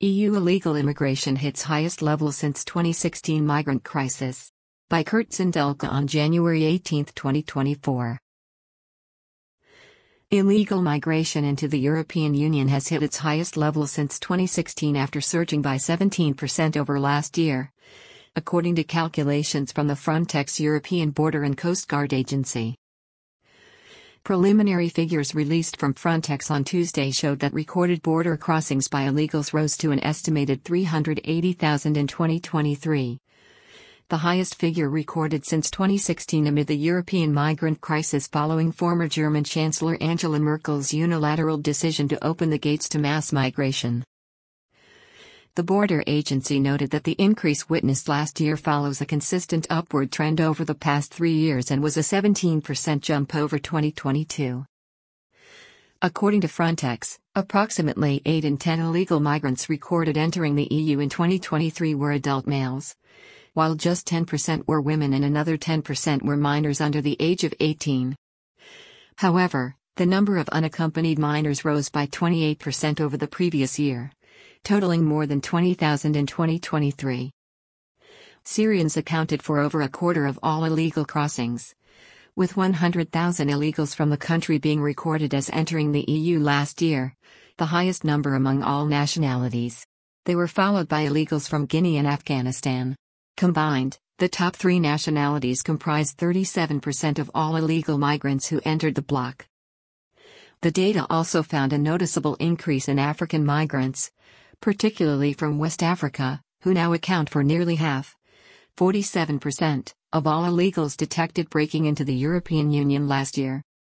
EU illegal immigration hits highest level since 2016 migrant crisis. By Kurt Sindelka on January 18, 2024. Illegal migration into the European Union has hit its highest level since 2016 after surging by 17% over last year, according to calculations from the Frontex European Border and Coast Guard Agency. Preliminary figures released from Frontex on Tuesday showed that recorded border crossings by illegals rose to an estimated 380,000 in 2023. The highest figure recorded since 2016 amid the European migrant crisis following former German Chancellor Angela Merkel's unilateral decision to open the gates to mass migration. The border agency noted that the increase witnessed last year follows a consistent upward trend over the past 3 years and was a 17% jump over 2022. According to Frontex, approximately 8 in 10 illegal migrants recorded entering the EU in 2023 were adult males, while just 10% were women and another 10% were minors under the age of 18. However, the number of unaccompanied minors rose by 28% over the previous year, totaling more than 20,000 in 2023. Syrians accounted for over a quarter of all illegal crossings, with 100,000 illegals from the country being recorded as entering the EU last year, the highest number among all nationalities. They were followed by illegals from Guinea and Afghanistan. Combined, the top 3 nationalities comprised 37% of all illegal migrants who entered the bloc. The data also found a noticeable increase in African migrants, particularly from West Africa, who now account for nearly half, 47%, of all illegals detected breaking into the European Union last year.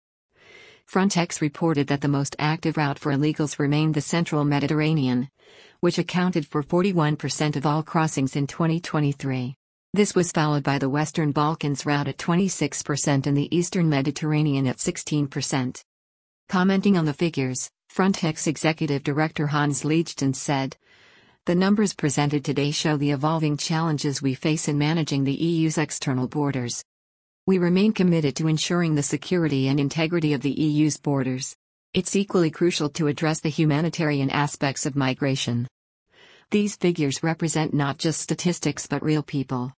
Frontex reported that the most active route for illegals remained the central Mediterranean, which accounted for 41% of all crossings in 2023. This was followed by the Western Balkans route at 26% and the Eastern Mediterranean at 16%. Commenting on the figures, Frontex Executive Director Hans Liejten said, "The numbers presented today show the evolving challenges we face in managing the EU's external borders. We remain committed to ensuring the security and integrity of the EU's borders. It's equally crucial to address the humanitarian aspects of migration. These figures represent not just statistics but real people."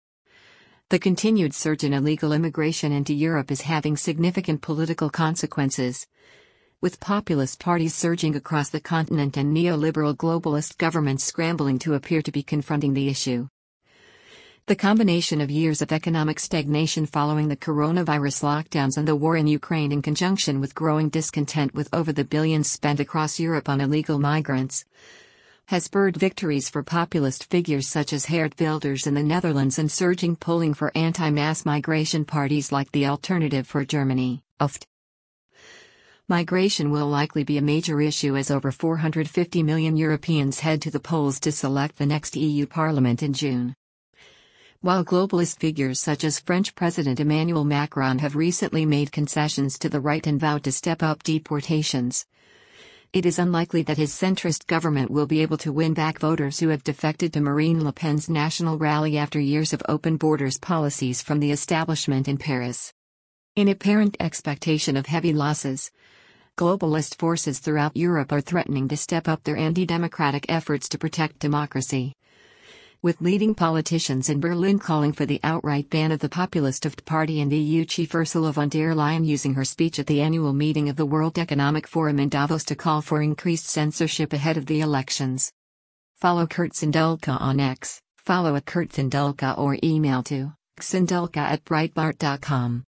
The continued surge in illegal immigration into Europe is having significant political consequences, with populist parties surging across the continent and neoliberal globalist governments scrambling to appear to be confronting the issue. The combination of years of economic stagnation following the coronavirus lockdowns and the war in Ukraine in conjunction with growing discontent with over the billions spent across Europe on illegal migrants has spurred victories for populist figures such as Geert Wilders in the Netherlands and surging polling for anti-mass migration parties like the Alternative for Germany, AFD. Migration will likely be a major issue as over 450 million Europeans head to the polls to select the next EU Parliament in June. While globalist figures such as French President Emmanuel Macron have recently made concessions to the right and vowed to step up deportations, it is unlikely that his centrist government will be able to win back voters who have defected to Marine Le Pen's National Rally after years of open borders policies from the establishment in Paris. In apparent expectation of heavy losses, globalist forces throughout Europe are threatening to step up their anti-democratic efforts to protect democracy, with leading politicians in Berlin calling for the outright ban of the populist AFD party and EU chief Ursula von der Leyen using her speech at the annual meeting of the World Economic Forum in Davos to call for increased censorship ahead of the elections. Follow Kurt Sindelka on X, follow @KurtSindelka or email to sindelka@breitbart.com.